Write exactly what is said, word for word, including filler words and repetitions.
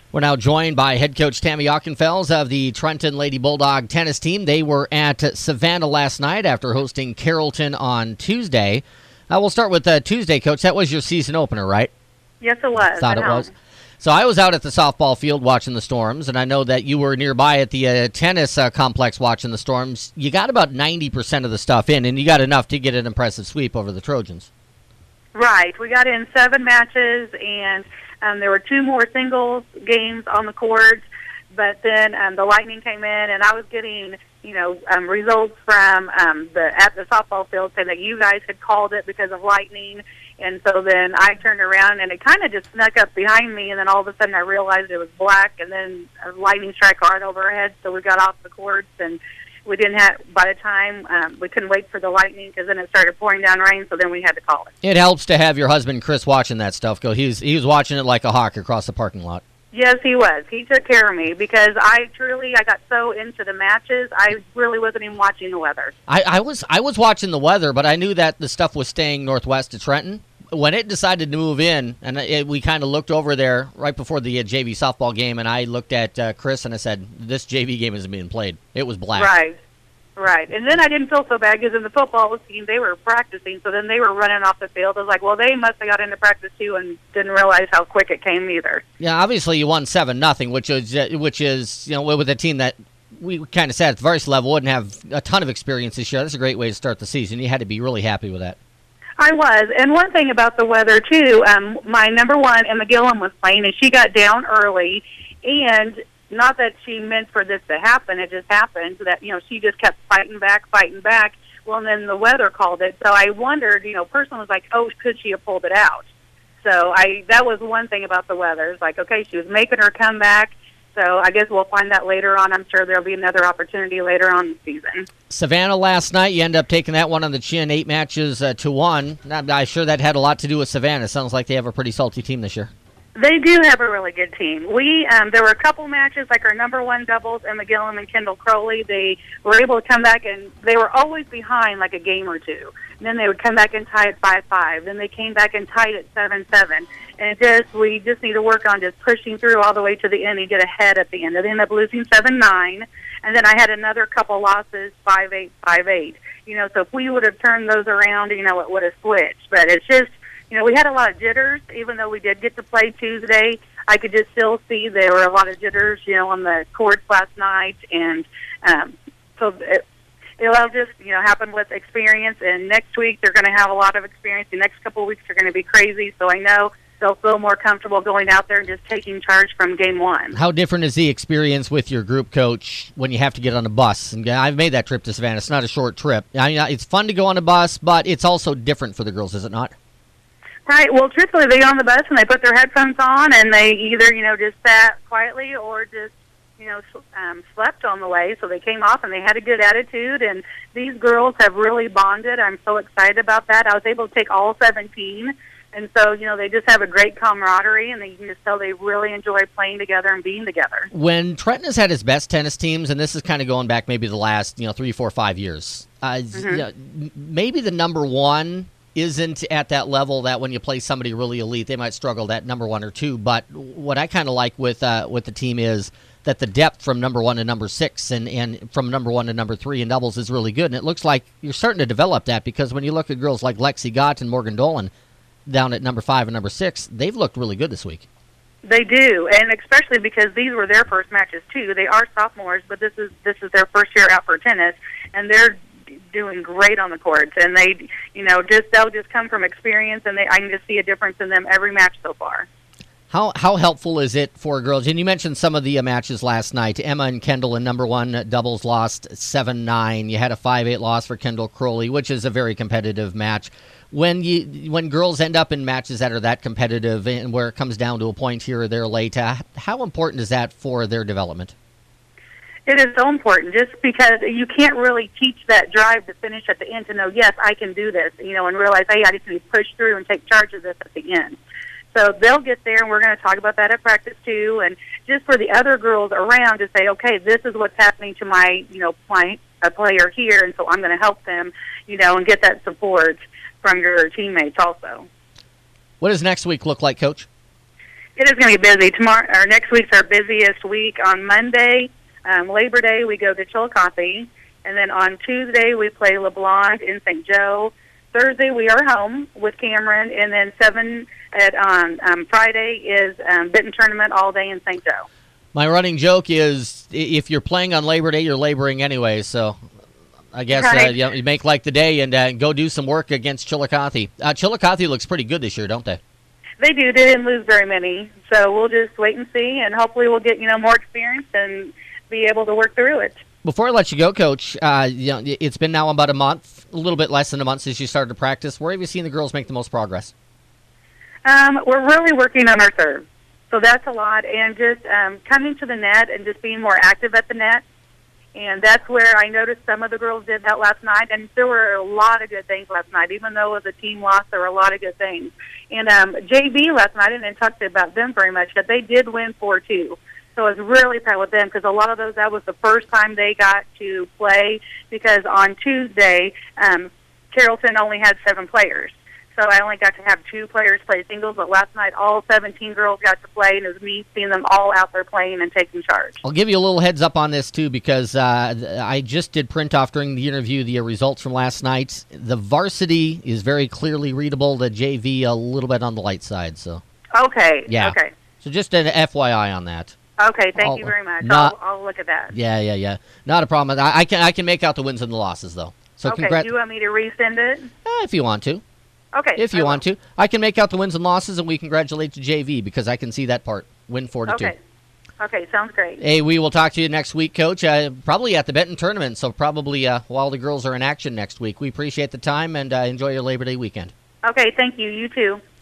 We're now joined by head coach Tammy Auchenfels of the Trenton Lady Bulldog tennis team. They were at Savannah last night after hosting Carrollton on Tuesday. Uh, we'll start with uh, Tuesday, Coach. That was your season opener, right? Yes, it was. Thought it home. was. So I was out at the softball field watching the Storms, and I know that you were nearby at the uh, tennis uh, complex watching the Storms. You got about ninety percent of the stuff in, and you got enough to get an impressive sweep over the Trojans. Right. We got in seven matches, and um, there were two more singles games on the court, but then um, the Lightning came in, and I was getting, you know, um, results from um, the at the softball field saying that you guys had called it because of lightning. And so then I turned around, and it kind of just snuck up behind me, and then all of a sudden I realized it was black, and then a lightning strike hard overhead, so we got off the courts, and we didn't have, by the time, um, we couldn't wait for the lightning because then it started pouring down rain, so then we had to call it. It helps to have your husband, Chris, watching that stuff. Go. He was, he was watching it like a hawk across the parking lot. Yes, he was. He took care of me because I truly, I got so into the matches, I really wasn't even watching the weather. I, I was I was watching the weather, but I knew that the stuff was staying northwest of Trenton. When it decided to move in, and it, we kind of looked over there right before the uh, J V softball game, and I looked at uh, Chris and I said, this J V game isn't being played. It was black. Right, right. And then I didn't feel so bad because in the football team, they were practicing, so then they were running off the field. I was like, well, they must have got into practice too and didn't realize how quick it came either. Yeah, obviously you won seven nothing, which is, uh, which is you know, with a team that we kind of said at the varsity level wouldn't have a ton of experience this year. That's a great way to start the season. You had to be really happy with that. I was, and one thing about the weather, too, um, my number one, Emma Gillum, was playing, and she got down early, and not that she meant for this to happen, it just happened, that, you know, she just kept fighting back, fighting back, well, and then the weather called it, so I wondered, you know, person was like, oh, could she have pulled it out? So I that was one thing about the weather, it's like, okay, she was making her comeback, so I guess we'll find that later on. I'm sure there'll be another opportunity later on in the season. Savannah last night, you end up taking that one on the chin, eight matches uh, to one. I'm, I'm sure that had a lot to do with Savannah. Sounds like they have a pretty salty team this year. They do have a really good team. We um, there were a couple matches, like our number one doubles, Emma Gillum and Kendall Crowley. They were able to come back, and they were always behind like a game or two. And then they would come back and tie it five five. Then they came back and tied it seven seven. And it just we just need to work on just pushing through all the way to the end and get ahead at the end. They ended up losing seven nine. And then I had another couple losses, five eight, five eight. You know, so if we would have turned those around, you know, it would have switched. But it's just, you know, we had a lot of jitters, even though we did get to play Tuesday. I could just still see there were a lot of jitters, you know, on the courts last night. And um, so it, it'll just, you know, happen with experience. And next week they're going to have a lot of experience. The next couple of weeks are going to be crazy. So I know they'll feel more comfortable going out there and just taking charge from game one. How different is the experience with your group coach when you have to get on a bus? And I've made that trip to Savannah. It's not a short trip. I mean, it's fun to go on a bus, but it's also different for the girls, is it not? Right. Well, truthfully, they get on the bus and they put their headphones on and they either, you know, just sat quietly or just, you know, um, slept on the way. So they came off and they had a good attitude. And these girls have really bonded. I'm so excited about that. I was able to take all seventeen. And so, you know, they just have a great camaraderie, and they, you can just tell they really enjoy playing together and being together. When Trenton has had its best tennis teams, and this is kind of going back maybe the last, you know, three, four, five years, uh, mm-hmm. you know, maybe the number one isn't at that level that when you play somebody really elite, they might struggle at number one or two. But what I kind of like with uh, with the team is that the depth from number one to number six and, and from number one to number three in doubles is really good. And it looks like you're starting to develop that because when you look at girls like Lexi Gott and Morgan Dolan, down at number five and number six, they've looked really good this week. They do, and especially because these were their first matches too. They are sophomores, but this is this is their first year out for tennis, and they're doing great on the courts. And they, you know, just they'll just come from experience, and they I can just see a difference in them every match so far. How how helpful is it for girls? And you mentioned some of the uh, matches last night. Emma and Kendall in number one doubles lost seven nine. You had a five eight loss for Kendall Crowley, which is a very competitive match. When you when girls end up in matches that are that competitive and where it comes down to a point here or there late, uh, how important is that for their development? It is so important, just because you can't really teach that drive to finish at the end to know, yes, I can do this, you know, and realize, hey, I just need to push through and take charge of this at the end. So they'll get there, and we're going to talk about that at practice too, and just for the other girls around to say, okay, this is what's happening to my, you know, my, a player here, and so I'm going to help them, you know, and get that support from your teammates also. What does next week look like, Coach? It is going to be busy. Tomorrow, or next week's our busiest week. On Monday, um, Labor Day, we go to Chillicothe. And then on Tuesday, we play LeBlanc in Saint Joe. Thursday, we are home with Cameron. And then seven at on um, Friday is um, Benton Tournament all day in Saint Joe. My running joke is if you're playing on Labor Day, you're laboring anyway. So I guess Right. uh, you, know, you make like the day and uh, go do some work against Chillicothe. Uh, Chillicothe looks pretty good this year, don't they? They do. They didn't lose very many. So we'll just wait and see, and hopefully we'll get, you know, more experience and be able to work through it. Before I let you go, Coach, uh, you know, it's been now about a month, a little bit less than a month since you started to practice. Where have you seen the girls make the most progress? Um, we're really working on our serve. So that's a lot. And just um, coming to the net and just being more active at the net. And that's where I noticed some of the girls did that last night. And there were a lot of good things last night. Even though it was a team loss, there were a lot of good things. And um, J V last night, I didn't talk about them very much, but they did win four two. So I was really proud with them because a lot of those, that was the first time they got to play because on Tuesday, um, Carrollton only had seven players. So I only got to have two players play singles, but last night all seventeen girls got to play, and it was me seeing them all out there playing and taking charge. I'll give you a little heads up on this, too, because uh, I just did print off during the interview the results from last night. The varsity is very clearly readable, the J V a little bit on the light side. So Okay. Yeah. Okay. So just an F Y I on that. Okay, thank I'll- you very much. not- I'll, I'll look at that. Yeah, yeah, yeah. Not a problem. I, I can I can make out the wins and the losses, though. So Okay, congrats do you want me to resend it? eh, if you want to. Okay. If I you will. want to. I can make out the wins and losses, and we congratulate the J V because I can see that part. Win four to two. Okay. Okay, sounds great. Hey, we will talk to you next week, Coach. Uh, probably at the Benton Tournament, so probably uh, while the girls are in action next week. We appreciate the time, and uh, enjoy your Labor Day weekend. Okay, thank you. You too.